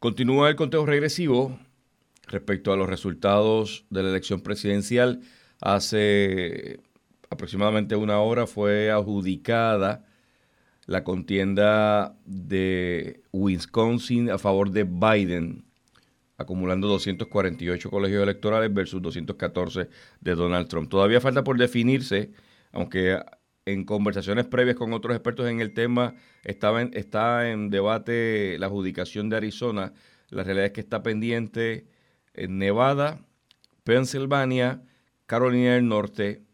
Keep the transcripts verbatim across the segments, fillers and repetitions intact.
Continúa el conteo regresivo respecto a los resultados de la elección presidencial. Hace aproximadamente una hora fue adjudicada la contienda de Wisconsin a favor de Biden, acumulando doscientos cuarenta y ocho colegios electorales versus doscientos catorce de Donald Trump. Todavía falta por definirse, aunque en conversaciones previas con otros expertos en el tema estaba en, está en debate la adjudicación de Arizona. La realidad es que está pendiente en Nevada, Pensilvania, Carolina del Norte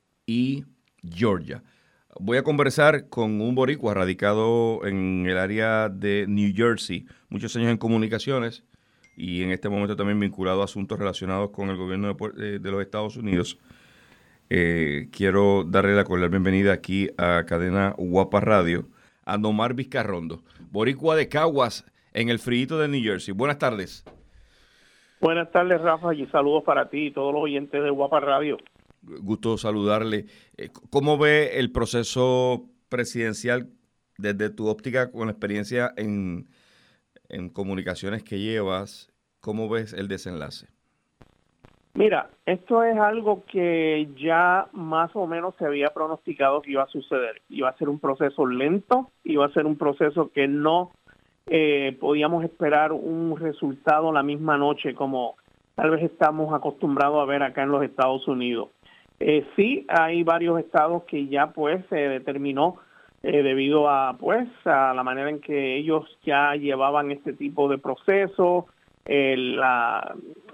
y Georgia. Voy a conversar con un boricua radicado en el área de New Jersey, muchos años en comunicaciones y en este momento también vinculado a asuntos relacionados con el gobierno de, de los Estados Unidos. Eh, quiero darle la cordial bienvenida aquí a Cadena Guapa Radio a Nomar Vizcarrondo, boricua de Caguas, en el frío de New Jersey. Buenas tardes. Buenas tardes, Rafa, y saludos para ti y todos los oyentes de Guapa Radio. Gusto saludarle. ¿Cómo ve el proceso presidencial desde tu óptica con la experiencia en, en comunicaciones que llevas? ¿Cómo ves el desenlace? Mira, esto es algo que ya más o menos se había pronosticado que iba a suceder. Iba a ser un proceso lento, iba a ser un proceso que no eh, podíamos esperar un resultado la misma noche como tal vez estamos acostumbrados a ver acá en los Estados Unidos. Eh, sí, hay varios estados que ya pues se determinó eh, debido a pues a la manera en que ellos ya llevaban este tipo de proceso, el, la,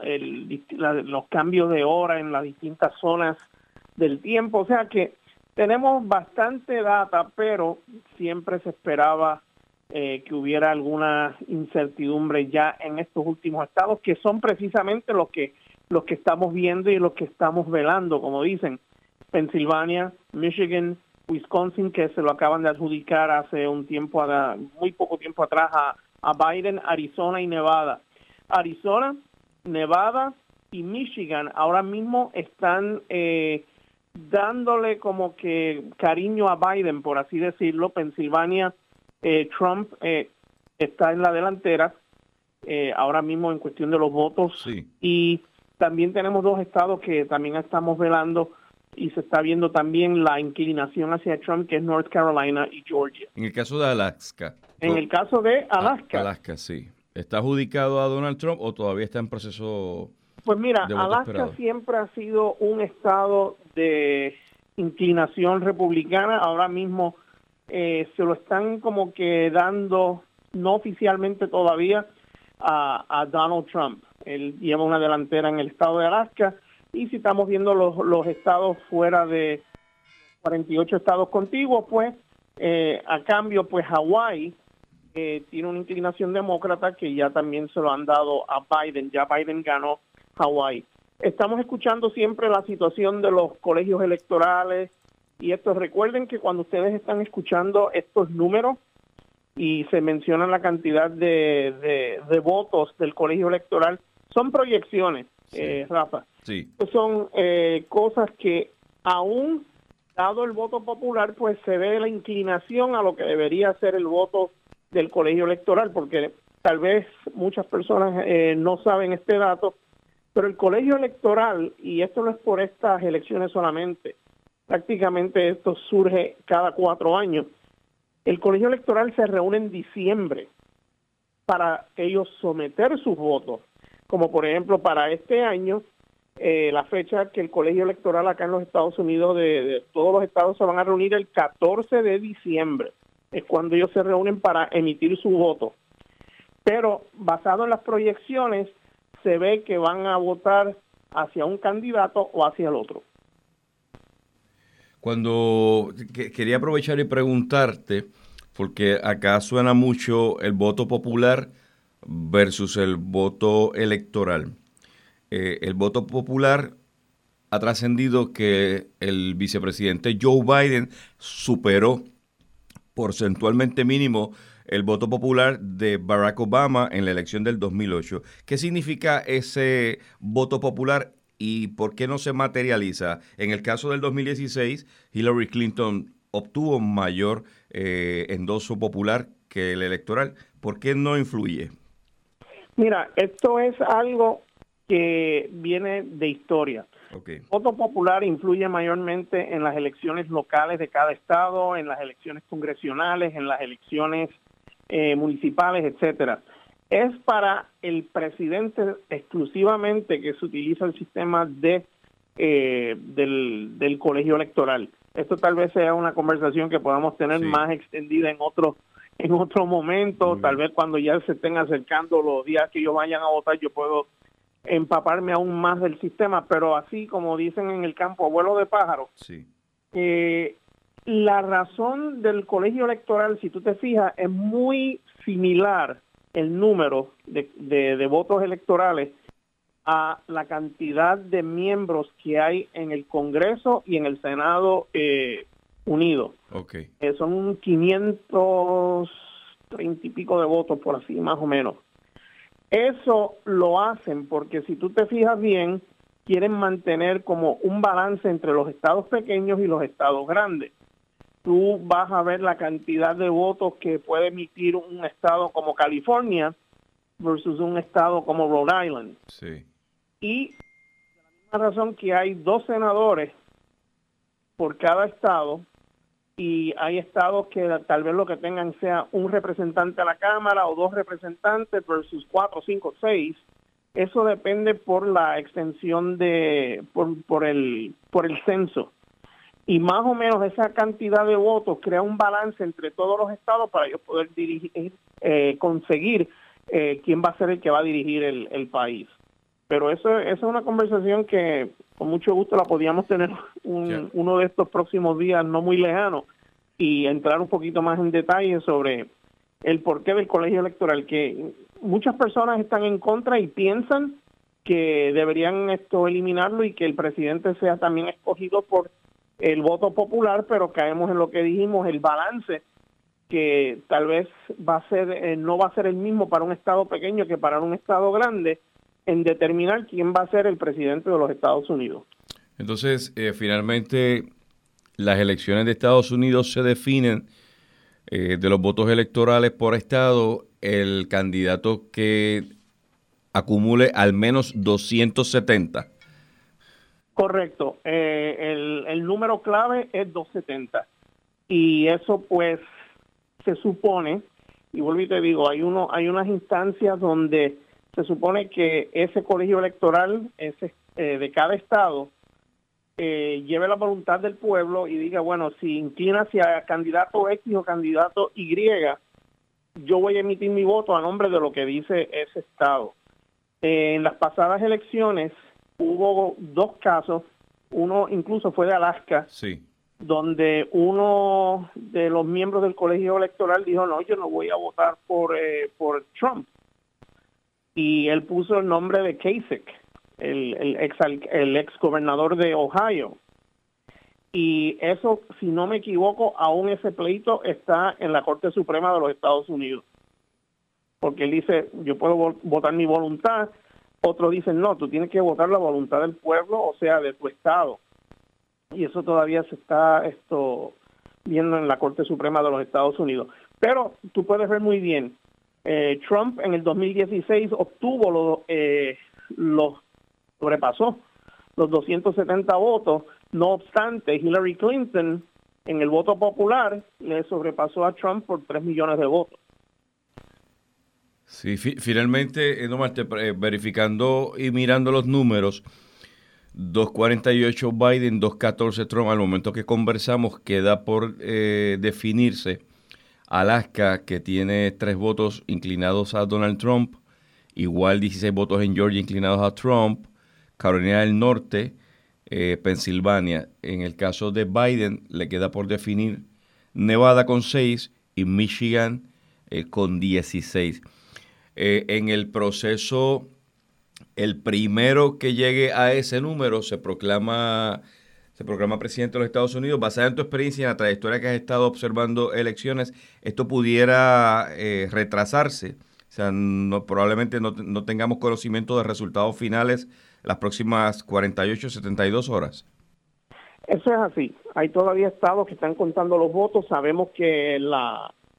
el, la, los cambios de hora en las distintas zonas del tiempo, o sea que tenemos bastante data, pero siempre se esperaba eh, que hubiera alguna incertidumbre ya en estos últimos estados, que son precisamente los que los que estamos viendo y los que estamos velando, como dicen, Pensilvania, Michigan, Wisconsin, que se lo acaban de adjudicar hace un tiempo, muy poco tiempo atrás a, a Biden, Arizona y Nevada. Arizona, Nevada y Michigan ahora mismo están eh, dándole como que cariño a Biden, por así decirlo. Pensilvania, eh, Trump eh, está en la delantera eh, ahora mismo en cuestión de los votos. Sí. Y también tenemos dos estados que también estamos velando y se está viendo también la inclinación hacia Trump, que es North Carolina y Georgia. En el caso de Alaska. En el caso de Alaska. Alaska, sí. ¿Está adjudicado a Donald Trump o todavía está en proceso? Pues mira, de voto Alaska esperado? siempre ha sido un estado de inclinación republicana. Ahora mismo eh, se lo están como que dando, no oficialmente todavía, a, a Donald Trump. Él lleva una delantera en el estado de Alaska, y si estamos viendo los, los estados fuera de cuarenta y ocho estados contiguos, pues eh, a cambio, pues Hawái eh, tiene una inclinación demócrata que ya también se lo han dado a Biden. Ya Biden ganó Hawái. Estamos escuchando siempre la situación de los colegios electorales y esto. Recuerden que cuando ustedes están escuchando estos números y se menciona la cantidad de, de, de votos del colegio electoral, son proyecciones, sí. eh, Rafa. Sí. Son eh, cosas que aún dado el voto popular, pues se ve la inclinación a lo que debería ser el voto del colegio electoral, porque tal vez muchas personas eh, no saben este dato, pero el colegio electoral, y esto no es por estas elecciones solamente, prácticamente esto surge cada cuatro años, el colegio electoral se reúne en diciembre para ellos someter sus votos, como por ejemplo para este año, eh, la fecha que el colegio electoral acá en los Estados Unidos, de, de todos los estados se van a reunir el catorce de diciembre, es cuando ellos se reúnen para emitir su voto. Pero basado en las proyecciones, se ve que van a votar hacia un candidato o hacia el otro. Cuando que, quería aprovechar y preguntarte, porque acá suena mucho el voto popular versus el voto electoral. Eh, el voto popular ha trascendido que el vicepresidente Joe Biden superó porcentualmente mínimo el voto popular de Barack Obama en la elección del dos mil ocho. ¿Qué significa ese voto popular y por qué no se materializa? En el caso del dos mil dieciséis, Hillary Clinton obtuvo mayor eh, endoso popular que el electoral. ¿Por qué no influye? Mira, esto es algo que viene de historia. Okay. El voto popular influye mayormente en las elecciones locales de cada estado, en las elecciones congresionales, en las elecciones eh, municipales, etcétera. Es para el presidente exclusivamente que se utiliza el sistema de eh, del, del colegio electoral. Esto tal vez sea una conversación que podamos tener sí. más extendida en otro en otro momento, tal vez cuando ya se estén acercando los días que ellos vayan a votar, yo puedo empaparme aún más del sistema, pero así como dicen en el campo, abuelo de pájaro, sí. eh, la razón del colegio electoral, si tú te fijas, es muy similar el número de, de, de votos electorales a la cantidad de miembros que hay en el Congreso y en el Senado eh, unido. Okay. Eh, son quinientos treinta y pico de votos, por así más o menos. Eso lo hacen porque si tú te fijas bien, quieren mantener como un balance entre los estados pequeños y los estados grandes. Tú vas a ver la cantidad de votos que puede emitir un estado como California versus un estado como Rhode Island. Sí. Y por la misma razón que hay dos senadores por cada estado, y hay estados que tal vez lo que tengan sea un representante a la Cámara o dos representantes versus cuatro, cinco, seis. Eso depende por la extensión de, por, por el, por el censo. Y más o menos esa cantidad de votos crea un balance entre todos los estados para ellos poder dirigir, eh, conseguir eh, quién va a ser el que va a dirigir el, el país. Pero eso, eso es una conversación que con mucho gusto la podíamos tener un, yeah. uno de estos próximos días no muy lejano y entrar un poquito más en detalle sobre el porqué del colegio electoral, que muchas personas están en contra y piensan que deberían esto eliminarlo y que el presidente sea también escogido por el voto popular, pero caemos en lo que dijimos, el balance que tal vez va a ser eh, no va a ser el mismo para un estado pequeño que para un estado grande, en determinar quién va a ser el presidente de los Estados Unidos. Entonces, eh, finalmente, las elecciones de Estados Unidos se definen eh, de los votos electorales por estado, el candidato que acumule al menos doscientos setenta. Correcto. Eh, el, el número clave es doscientos setenta. Y eso, pues, se supone, y vuelvo y te digo, hay, uno, hay unas instancias donde se supone que ese colegio electoral ese eh, de cada estado eh, lleve la voluntad del pueblo y diga, bueno, si inclina hacia candidato X o candidato Y, yo voy a emitir mi voto a nombre de lo que dice ese estado. Eh, en las pasadas elecciones hubo dos casos, uno incluso fue de Alaska, sí. donde uno de los miembros del colegio electoral dijo, no, yo no voy a votar por, eh, por Trump. Y él puso el nombre de Kasich, el, el, ex, el ex gobernador de Ohio. Y eso, si no me equivoco, aún ese pleito está en la Corte Suprema de los Estados Unidos. Porque él dice, yo puedo votar mi voluntad. Otros dicen, no, tú tienes que votar la voluntad del pueblo, o sea, de tu estado. Y eso todavía se está esto viendo en la Corte Suprema de los Estados Unidos. Pero tú puedes ver muy bien, Eh, Trump en el dos mil dieciséis obtuvo los, eh, los sobrepasó los doscientos setenta votos, no obstante Hillary Clinton en el voto popular le sobrepasó a Trump por tres millones de votos. Sí, fi- finalmente, eh, no más, te, eh, verificando y mirando los números, doscientos cuarenta y ocho Biden, doscientos catorce Trump, al momento que conversamos queda por eh, definirse Alaska, que tiene tres votos inclinados a Donald Trump, igual dieciséis votos en Georgia inclinados a Trump, Carolina del Norte, eh, Pensilvania. En el caso de Biden, le queda por definir Nevada con seis y Michigan eh, con dieciséis. Eh, en el proceso, el primero que llegue a ese número se proclama... Se proclama presidente de los Estados Unidos. Basada en tu experiencia y en la trayectoria que has estado observando elecciones, esto pudiera eh, retrasarse. O sea, no, probablemente no, no tengamos conocimiento de resultados finales las próximas cuarenta y ocho, setenta y dos horas. Eso es así. Hay todavía estados que están contando los votos. Sabemos que la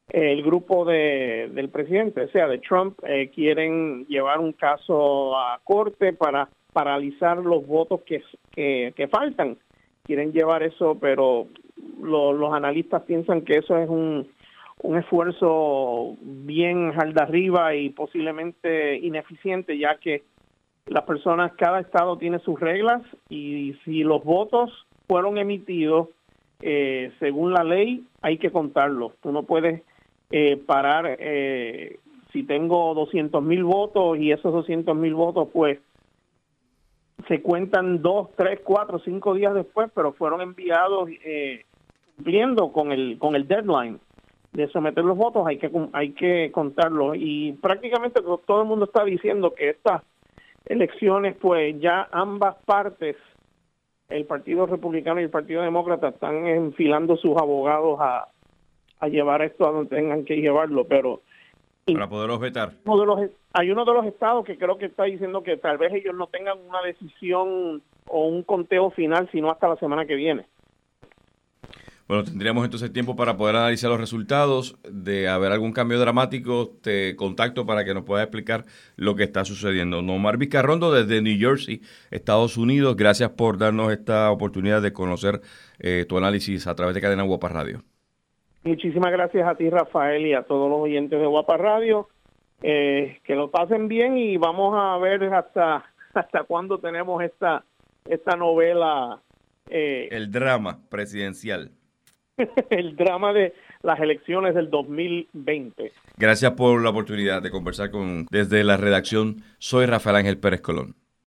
el grupo de, del presidente, o sea, de Trump, eh, quieren llevar un caso a corte para paralizar los votos que, que, que faltan. Quieren llevar eso, pero lo, los analistas piensan que eso es un, un esfuerzo bien jalda arriba y posiblemente ineficiente, ya que las personas, cada estado tiene sus reglas y si los votos fueron emitidos eh, según la ley, hay que contarlos. Tú no puedes eh, parar, eh, si tengo doscientos mil votos y esos doscientos mil votos pues se cuentan dos, tres, cuatro, cinco días después, pero fueron enviados eh, cumpliendo con el con el deadline de someter los votos, hay que hay que contarlos y prácticamente todo el mundo está diciendo que estas elecciones, pues ya ambas partes, el Partido Republicano y el Partido Demócrata, están enfilando sus abogados a, a llevar esto a donde tengan que llevarlo, pero para poderlos vetar. Uno de los, hay uno de los estados que creo que está diciendo que tal vez ellos no tengan una decisión o un conteo final, sino hasta la semana que viene. Bueno, tendríamos entonces tiempo para poder analizar los resultados. De haber algún cambio dramático, te contacto para que nos puedas explicar lo que está sucediendo. Nomar Vizcarrondo desde New Jersey, Estados Unidos. Gracias por darnos esta oportunidad de conocer eh, tu análisis a través de Cadena Guapa Radio. Muchísimas gracias a ti, Rafael, y a todos los oyentes de Guapa Radio. Eh, que lo pasen bien y vamos a ver hasta hasta cuándo tenemos esta esta novela. Eh, el drama presidencial. El drama de las elecciones del dos mil veinte. Gracias por la oportunidad de conversar con desde la redacción. Soy Rafael Ángel Pérez Colón.